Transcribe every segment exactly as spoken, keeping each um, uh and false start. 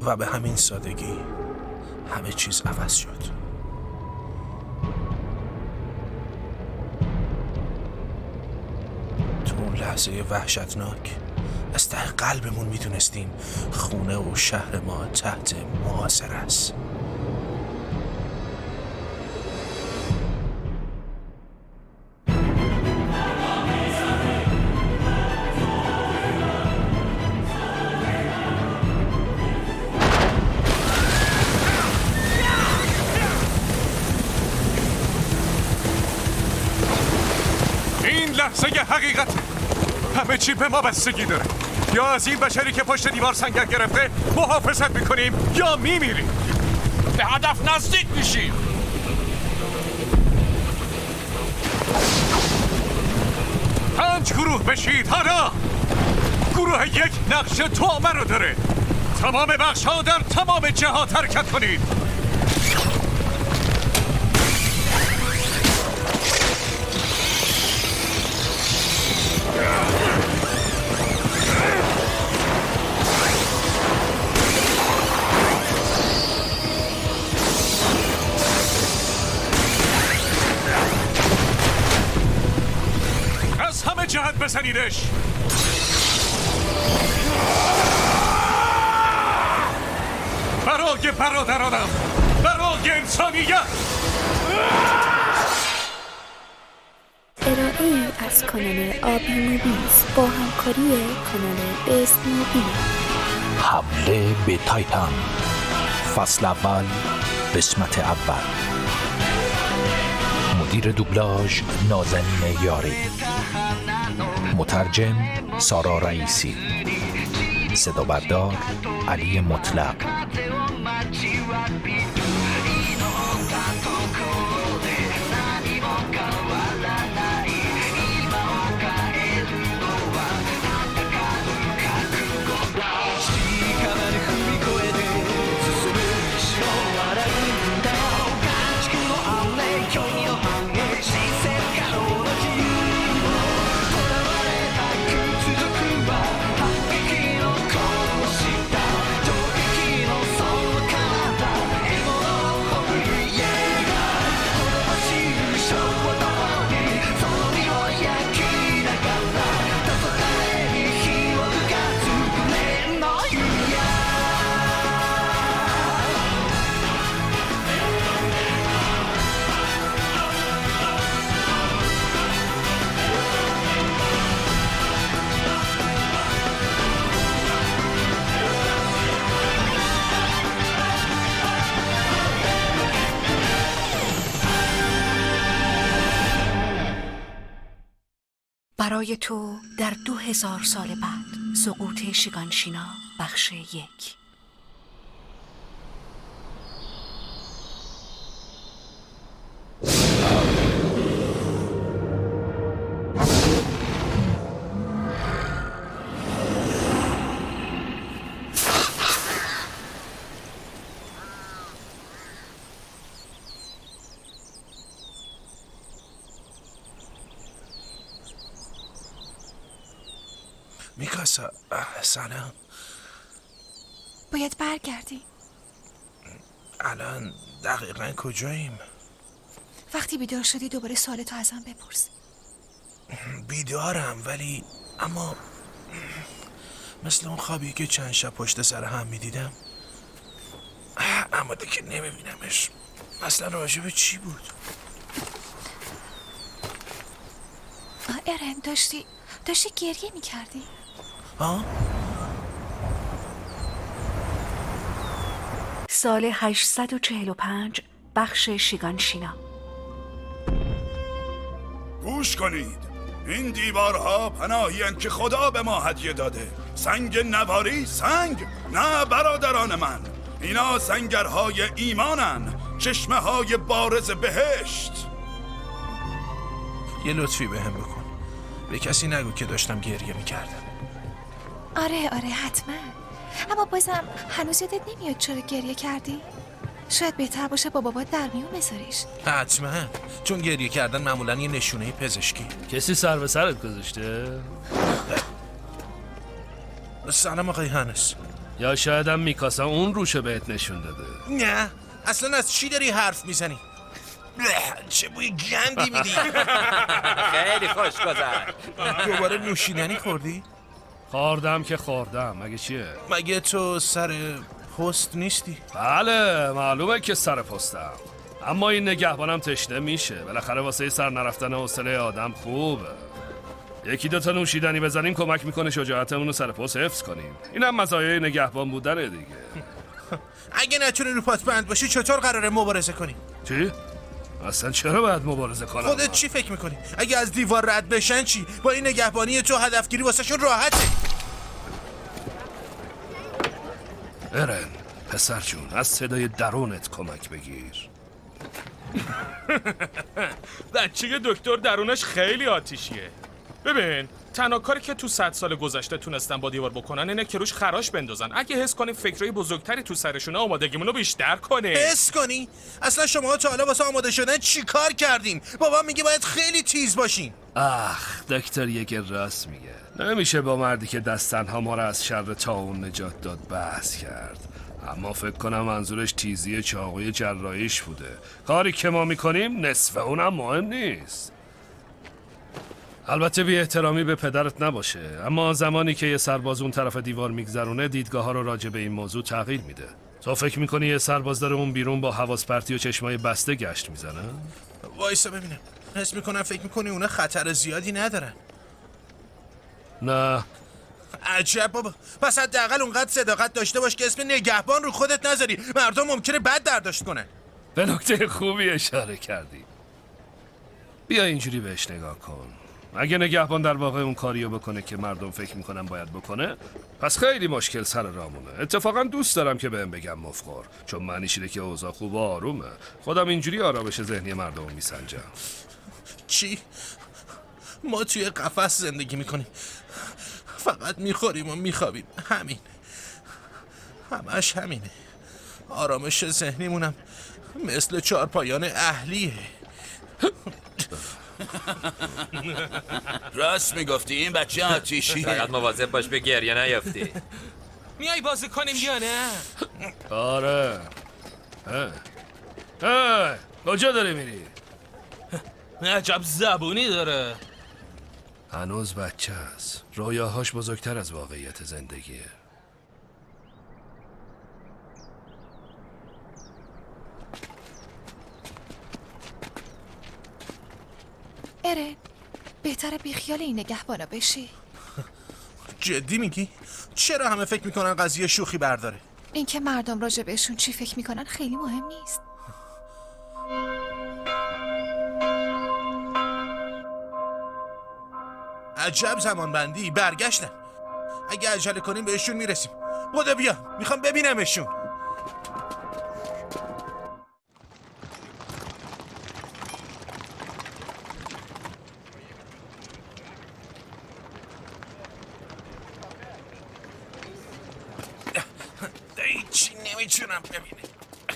و به همین سادگی همه چیز عوض شد. تو اون لحظه وحشتناک از ته قلبمون میدونستیم خونه و شهر ما تحت محاصره است. این لحظه حقیقت، همه چی به ما بستگی داره. یا از این بشری که پشت دیوار سنگر گرفته محافظت میکنیم یا میمیریم. به هدف نزدیک میشیم. پنج گروه بشید. حالا گروه یک نقش توامه رو داره. تمام بخش ها در تمام جهات حرکت کنید. از همه جهت بزنیدش. برای برادرانم، برای انسانیت. ارائه‌ای از کانال آبی موویز با همکاری کانال بیست مووی. حمله به تایتان، فصل اول، قسمت اول. مدیر دوبلاژ نازنین یاری، مترجم سارا رئیسی، صدا بردار علی مطلق. برای تو در دو هزار سال بعد، سقوط شیگانشینا بخش یک. میکاسا، سلام. باید برگردی. الان دقیقا کجاییم؟ وقتی بیدار شدی دوباره سوالتو ازم بپرس. بیدارم، ولی اما مثل اون خوابی که چند شب پشت سر هم میدیدم، اما دیگه نمیبینمش. اصلا راجب چی بود؟ ارن، داشتی داشتی گریه میکردی؟ ها؟ سال هشتصد و چهل و پنج، بخش شیگانشینا. گوش کنید، این دیوارها پناهی هستند که خدا به ما هدیه داده. سنگ نواری، سنگ؟ نه برادران من، اینا سنگرهای ایمانن، چشمه های بارز بهشت. یه لطفی به هم بکن، به کسی نگو که داشتم گریه میکردم. آره آره حتما، اما بازم هنوز یادت نمیاد چرا گریه کردی؟ شاید بهتر باشه با بابات در میون بذاریش. حتما، چون گریه کردن معمولا یه نشونه پزشکی. کسی سر به سرت گذاشته؟ سلام آقای هانس. یا شاید هم میکاسا اون روشه بهت نشون داده. نه اصلا از چی داری حرف میزنی؟ چه بوی گندی میدی. خیلی خوش گذشت. دوباره نوشیدنی خوردی؟ خوردم که خوردم. مگه چیه؟ مگه تو سر پست نیستی؟ بله معلومه که سر پستم، اما این نگهبانم تشنه میشه. بالاخره واسه سر نرفتن حوصله آدم خوبه. یکی دو تا نوشیدنی بزنیم کمک میکنه شجاعتمون رو سر پست حفظ کنیم. اینم مزایای نگهبان بودنه دیگه. اگه نتونی رو پات بند باشی چطور قراره مبارزه کنی؟ چی؟ اصلا چرا باید مبارزه کنم؟ خودت چی فکر میکنی؟ اگه از دیوار رد بشن چی؟ با این نگهبانی تو هدفگیری واسه شون راحته. ارن پسر جون از صدای درونت کمک بگیر. بچه دکتر درونش خیلی آتیشیه. ببین تنها کاری که تو صد سال گذشته تونستن با دیوار بکنن اینه که روش خراش بندازن. اگه حس کنیم فکرای بزرگتری تو سرشونه آمادگیمون رو بیشتر کنه. حس کنی؟ اصلا شما تا حالا واسه آماده شدن چی کار کردین؟ بابا میگه باید خیلی تیز باشین. اخ دکتر یه راست میگه. نمیشه با مردی که دست تنها ما رو از شر طاعون نجات داد بحث کرد. اما فکر کنم منظورش تیزی چاقوی جراحیش بوده. کاری که ما میکنیم نصف اونم مهم نیست. البته بی احترامی به پدرت نباشه، اما زمانی که یه سرباز اون طرف دیوار میگذرونه دیدگاه ها رو راجع به این موضوع تغییر میده. تو فکر میکنی یه سرباز داره اون بیرون با حواس پرتی و چشمای بسته گشت میزنه؟ وایسا ببینم. حس میکنم فکر میکنی اونا خطر زیادی ندارن. نه. عجب بابا. پس حداقل اونقدر صداقت داشته باش که اسم نگهبان رو خودت نذاری. مردم ممکنه بد برداشت کنن. به نکته خوبی اشاره کردی. بیا اینجوری بهش نگاه کن. اگه نگهبان در واقع اون کاریو بکنه که مردم فکر میکنن باید بکنه، پس خیلی مشکل سر رامونه. اتفاقا دوست دارم که بهم بگم مفخور، چون معنیش اینه که اوضاع خوب و آرومه. خودم اینجوری آرامش ذهنی مردم میسنجم. چی؟ ما توی قفس زندگی میکنیم، فقط میخوریم و میخوابیم. همین، همش همینه. آرامش ذهنیمونم مثل چارپایان اهلیه. راست میگفتی این بچه آتیشیه. فقط مواظب باش به گریه نیافتی. میای بازی کنیم یا نه؟ آره. اه کجا داری میری؟ عجب زبونی داره. هنوز بچه است. رویاهاش بزرگتر از واقعیت زندگیه. ارن بهتره بیخیال این نگهبانا بشی. جدی میگی؟ چرا همه فکر میکنن قضیه شوخی برداره؟ اینکه مردم راجع بهشون چی فکر میکنن خیلی مهم نیست. عجب زمانبندی. برگشتن. اگه عجله کنیم بهشون میرسیم. بودا بیا، میخوام ببینمشون. چی نمیتونم ببینم.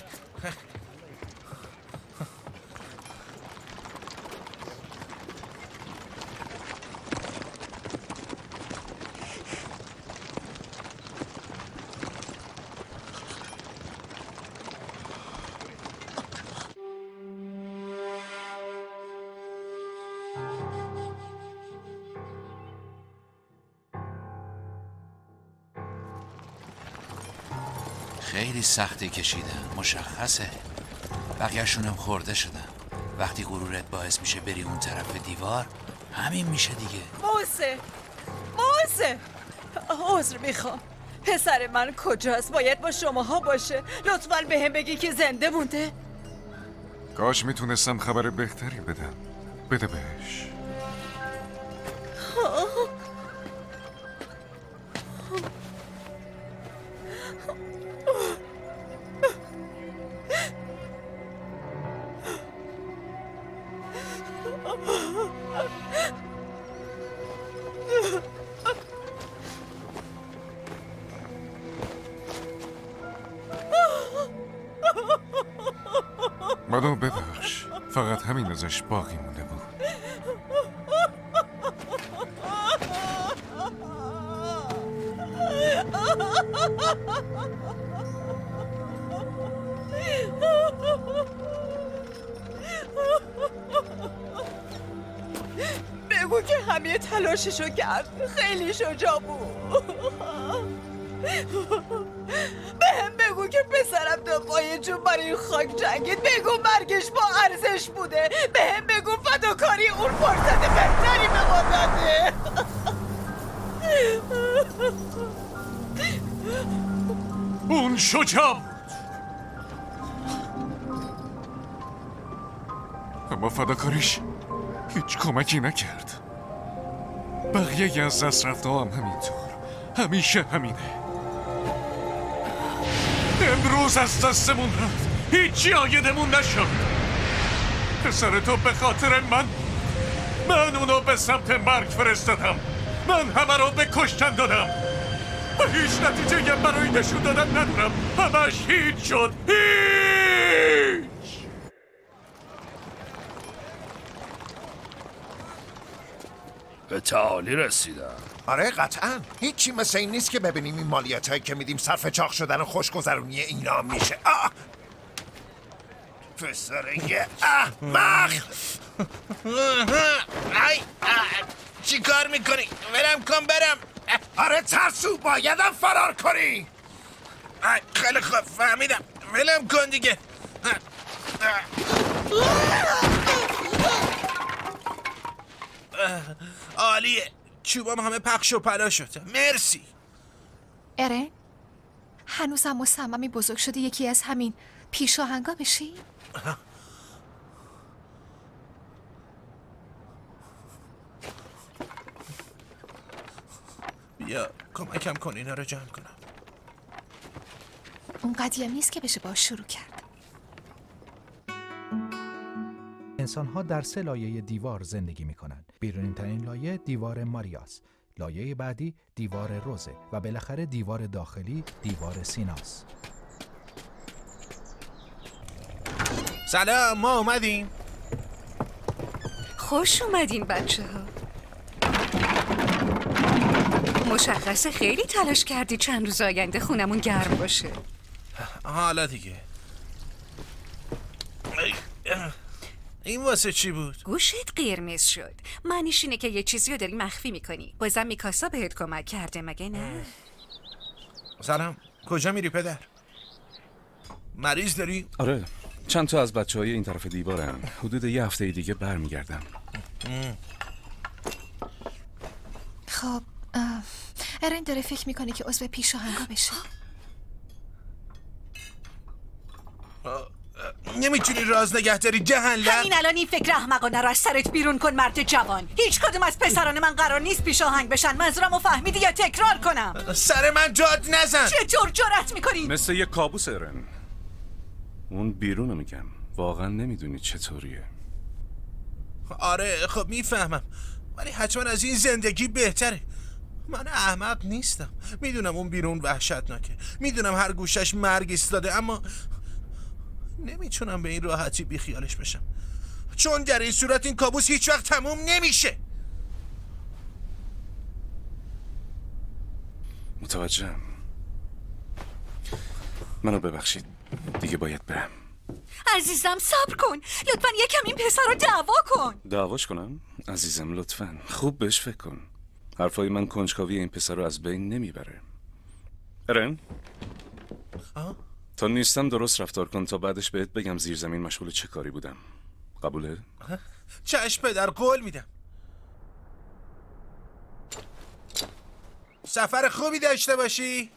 خیلی سختی کشیدم، مشخصه. بقیه‌شون هم خورده شدن. وقتی غرورت باعث میشه بری اون طرف دیوار، همین میشه دیگه. موسه موسه عذر میخوام. پسر من کجاست؟ باید با شماها باشه. لطفاً به هم بگی که زنده مونده. کاش میتونستم خبر بهتری بدم. بده بهش. منو ببخش، فقط همین ازش باقی مونده بود. بگو که همه تلاششو کرد. خیلی شجاع بود. به هم بگو که پسرم دقایق جون برای این خاک جنگید. بگو مرگش با ارزش بوده. به هم بگو فداکاری اون فرصت بهتری به ما داده. اون شجاع بود، اما فداکاریش هیچ کمکی نکرد. بقیه از دست رفته هم همینطور، همیشه همینه. امروز از دستمون رفت، هیچی آیدمون نشد. پسر تو به خاطر من من اونو به سمت مرگ فرستادم. من همه رو به کشتن دادم و هیچ نتیجه برای نشون دادن ندارم. همش هیچ شد، هیچ. به تعالی رسیدم. آره قطعا هیچی مثل این نیست که ببینیم این مالیات هایی که میدیم صرف چاق شدن و خوشگذرونی اینا میشه. آه پسره احمق. ای چی کار میکنی؟ ولم کن برم. آره ترسو بایدم فرار کنی. خیلی خوب فهمیدم، ولم کن دیگه. عالیه، چوبام همه پخش و پلا شد. مرسی. ارن هنوزم مصممی بزرگ شده یکی از همین پیشاهنگا بشی؟ بیا کمکم کن اینا رو جمع کنم. اون قدیم نیست که بشه باش شروع کرد. انسان‌ها در سه لایه دیوار زندگی می‌کنند. بیرونین ترین لایه دیوار ماریاس، لایه بعدی دیوار روزه و بالاخره دیوار داخلی دیوار سیناس. سلام، ما اومدیم. خوش اومدین بچه ها. مشخصه خیلی تلاش کردی چند روز آینده خونمون گرم باشه. حالا دیگه. این واسه چی بود؟ گوشت قرمز شد. معنیش اینه که یه چیزی رو داری مخفی میکنی. بازم میکاسا بهت کمک کرده مگه نه؟ سلام، کجا میری پدر؟ مریض داری؟ آره، چند تا از بچه های این طرف دیوارن. حدود یه هفته دیگه برمیگردم. خب ارن داره فکر میکنه که عضو پیشاهنگا بشه. نمیتونی راز نگه داری دهن لق؟ همین الان این فکر احمقانه رو از سرت بیرون کن مرد جوان. هیچ کدوم از پسران من قرار نیست پیشاهنگ بشن. منظورمو فهمیدی یا تکرار کنم؟ سر من داد نزن. چطور جرأت میکنی؟ مثل یه کابوس ارن. اون بیرونو میگم، واقعا نمیدونی چطوریه. آره خب میفهمم، ولی حتما از این زندگی بهتره. من احمق نیستم، میدونم اون بیرون وحشتناکه، میدونم هر گوشش مرگ ایستاده، اما نمیتونم به این راحتی بیخیالش بشم، چون در این صورت این کابوس هیچ وقت تموم نمیشه. متوجهم. منو ببخشید، دیگه باید برم. عزیزم صبر کن، لطفا یکم این پسر رو دعوا کن. دعواش کنم؟ عزیزم لطفا خوب بهش فکر کن. حرفای من کنجکاوی این پسر رو از بین نمیبره. ارن تا نیستم درست رفتار کن تا بعدش بهت بگم زیر زمین مشغول چه کاری بودم. قبوله؟ چشم پدر، قول میدم. سفر خوبی داشته باشی.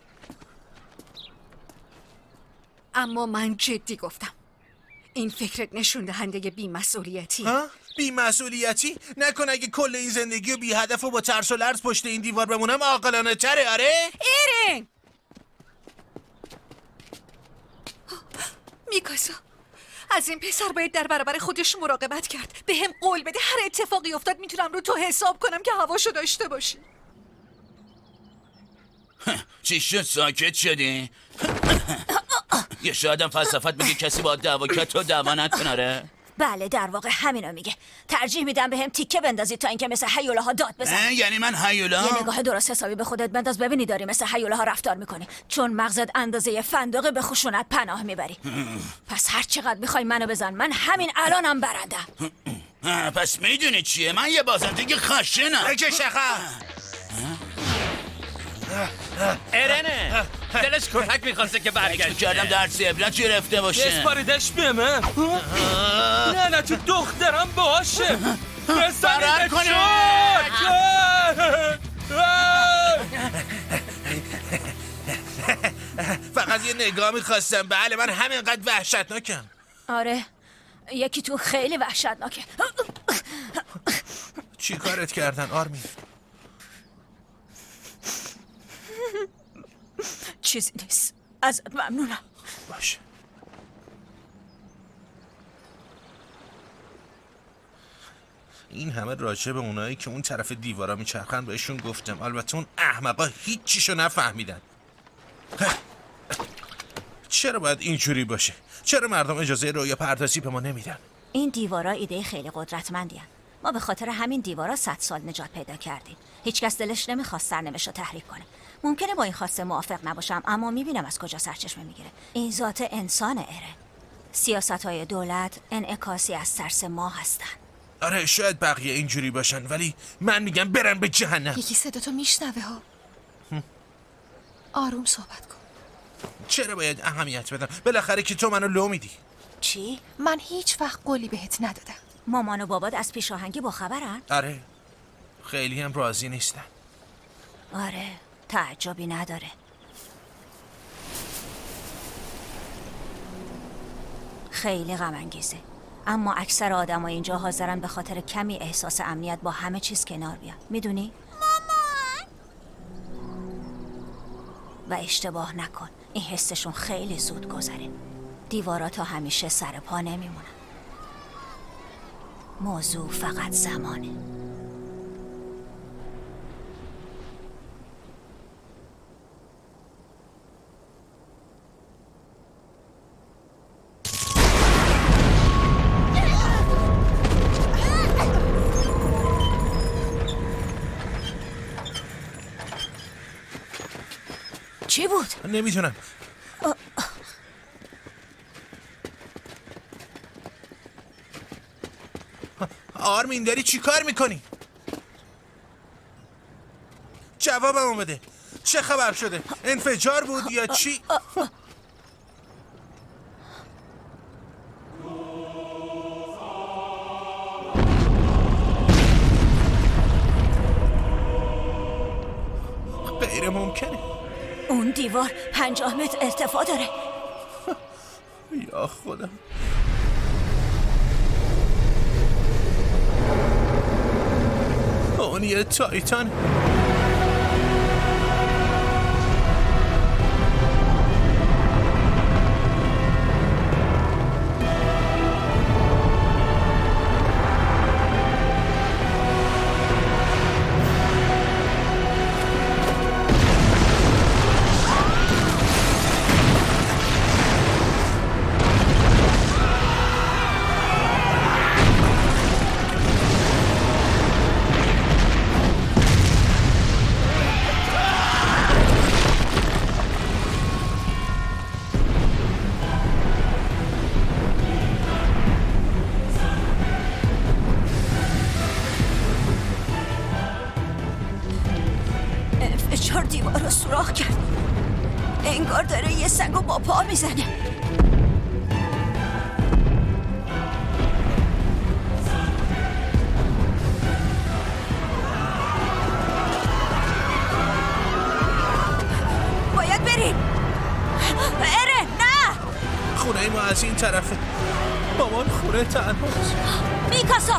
اما من جدی گفتم، این فکرت نشون دهنده بی‌مسئولیتی. ها؟ بی‌مسئولیتی؟ نکن اگه کل این زندگی و بی هدف و با ترس و لرز پشت این دیوار بمونم عاقلانه تره. آره؟ ایرین! میکاسا، از این پسر باید در برابر خودش مراقبت کرد. به هم قول بده هر اتفاقی افتاد میتونم رو تو حساب کنم که هواشو داشته باشی. چی شد ساکت شدی؟ یه شایدم فلسفت میگه کسی با دعوا کرد تو دعوا نکناره؟ بله در واقع همینو میگه. ترجیح میدم به هم تیکه بندازی تا اینکه مثل هیوله ها داد بزن. یعنی من هیولا؟ یه نگاه درست حسابی به خودت بنداز ببینی داری مثل هیوله ها رفتار میکنی، چون مغزت اندازه فندقه به خشونت پناه میبری. پس هر چقدر میخوای منو بزن، من همین الانم برندم. پس میدونی چیه؟ من یه بازنده خشنم. بکش عقب. ارنه دلش کتک میخواسته که برگشت. کردم درس عبرت گرفته باشه. بسپاریدش بیمه. نه نه تو دخترم باشه. فرار کنه. فقط یه نگاه میخواستم. بله من همینقدر وحشتناکم. آره یکی تو خیلی وحشتناکه. چی کارت کردن آرمین؟ چیزی نیست. ازت ممنونم. باشه. این همه راجع به اونایی که اون طرف دیوارا میچرخن بهشون گفتم. البته اون احمقا هیچ چیشو نفهمیدن. چرا باید اینجوری باشه؟ چرا مردم اجازه رویا پردازی به ما نمیدن؟ این دیوارا ایده خیلی قدرتمندی. ما به خاطر همین دیوارا صد سال نجات پیدا کردیم. هیچکس دلش نمیخواست سرنوشت رو تحریک کنه. ممکنه با این خواسته موافق نباشم، اما میبینم از کجا سرچشمه میگیره. این ذات انسانه ارن. سیاست‌های دولت انعکاسی از ترس ما هستن. آره شاید بقیه اینجوری باشن، ولی من میگم برن به جهنم. یکی صداتو میشنوه ها. آروم صحبت کن. چرا باید اهمیت بدم؟ بالاخره که تو منو لو میدی. چی؟ من هیچ وقت قولی بهت ندادم. مامان و بابات از پیشاهنگی با خبرن؟ آره خیلی هم راضی نیستن. آره تعجبی نداره. خیلی غم انگیزه، اما اکثر آدم ها اینجا حاضرن به خاطر کمی احساس امنیت با همه چیز کنار بیان. میدونی؟ مامان. و اشتباه نکن، این حسشون خیلی زود گذره. دیوارا تا همیشه سر پا نمیمونن. موضوع فقط زمانه. چی بود؟ نمیتونم. آرمین داری چی کار میکنی؟ جوابم بده. چه خبر شده؟ انفجار بود یا چی؟ غیر ممکنه. اون دیوار پنجاه متر ارتفاع داره. یا خدا. اون یه تایتان. انفجار دیوار رو سوراخ کرد. انگار داره یه سنگو با پا میزنه. باید بریم. اره نه. خونه ما از این طرفه. مامان خونه تنهاست. میکاسا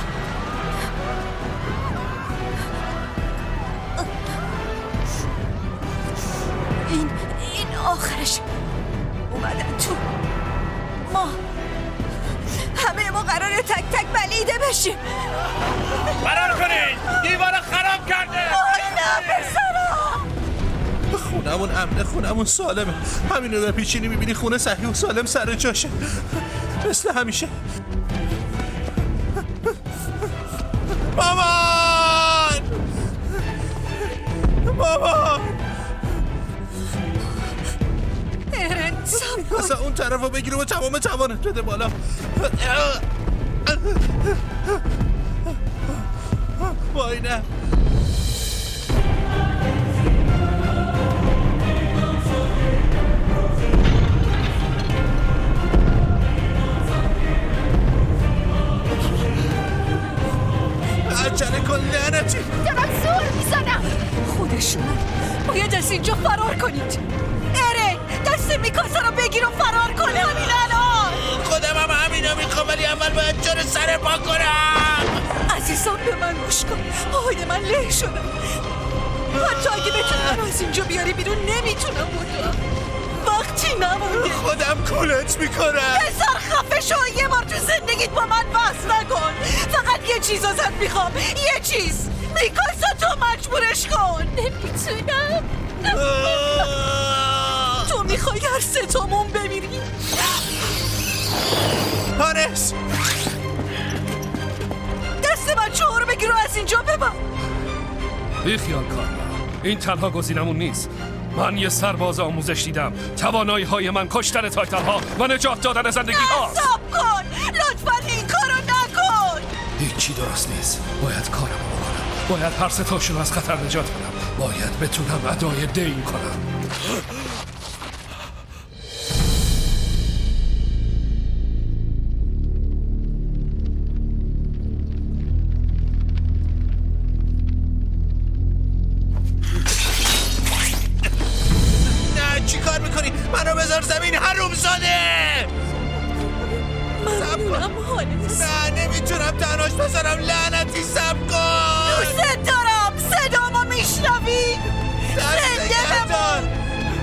این این آخرش. اومدن تو. ما همه ما قراره تک تک بلیده بشیم. فرار کنید، دیوارو خراب کرده. آی نه پسرم. خونمون امنه، خونمون سالمه. همینو بپیچینی میبینی خونه صحیح و سالم سر جاشه مثل همیشه. مامان مامان ارن سب اصلا اون طرف رو بگیره و تمام توانت بده بالا. وای نه. عجله کن لعنتی. دارم زور میزنم. خودشونم. باید از اینجا فرار کنید. اره دست میکاسه رو بگیر و فرار کن همین الان. خودم هم همینو میخوام، ولی اول باید جور سر پا کنم. عزیزان به من گوش کن. پاهای من له شدن. حتی اگه بتونم از اینجا بیاری بیرون نمیتونم بودم. وقتی نمونده. خودم کولت میکنم. پسر خفه شو. یه بار تو زندگیت با من بحث نکن. فقط یه چیز ازت میخوام. یه چیز. میکاسا تو مجبورش کن. نمیتونم. تو میخوای هر سه تامون بمیری؟ هانس دست من چهار رو بگیر و از اینجا ببر. بیخیال کارلا، این تنها گزینمون نیست. من یه سرباز آموزش دیدم. توانایی های من کشتن تایتل ها و نجات دادن زندگی ها. استاپ کن لطفا، این کارو نکن. هیچی درست نیست. باید کارم بکنم. باید هر سه تاشون از خطر نجات بدم. باید بتونم ادای دین کنم. چی کار میکنی؟ منو بذار زمین حرومزاده. ممنونم هانس. نه نمیتونم تنهاش بذارم. لعنتی صبر کن. دوست دارم. صدامو میشنوی؟ زنده بمون.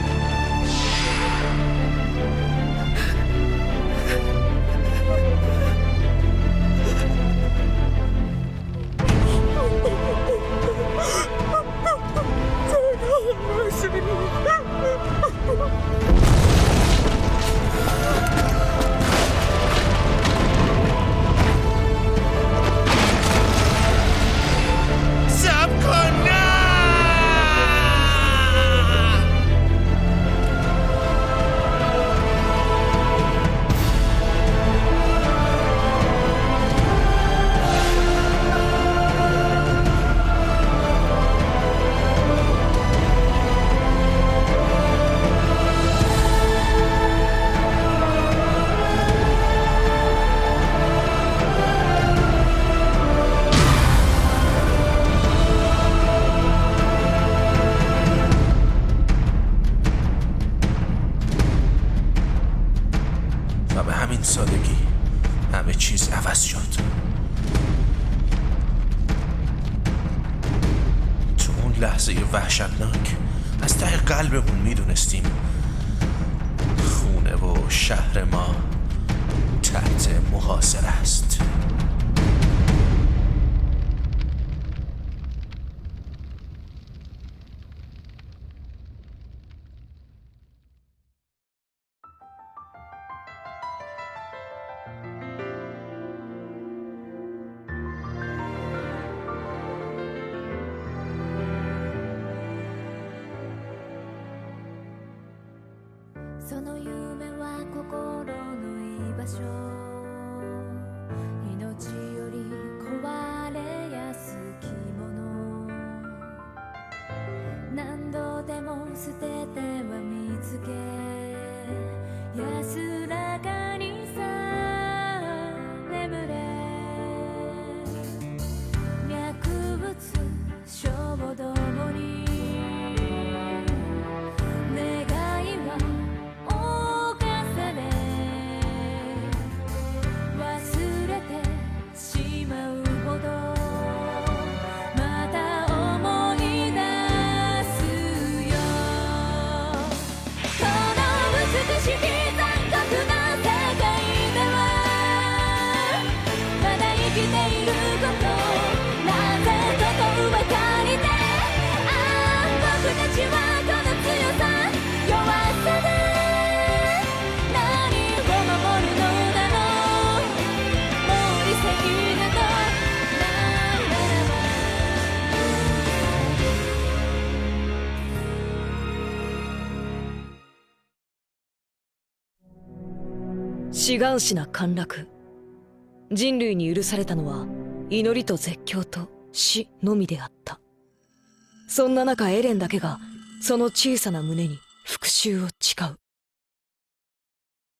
سادگی همه چیز عوض شد. تو اون لحظه وحشتناک از ته قلبمون میدونستیم خونه و شهر ما تحت محاصره است. 志願師な陥落。人類に許されたのは祈りと絶叫と死のみであった。そんな中エレンだけがその小さな胸に復讐を誓う。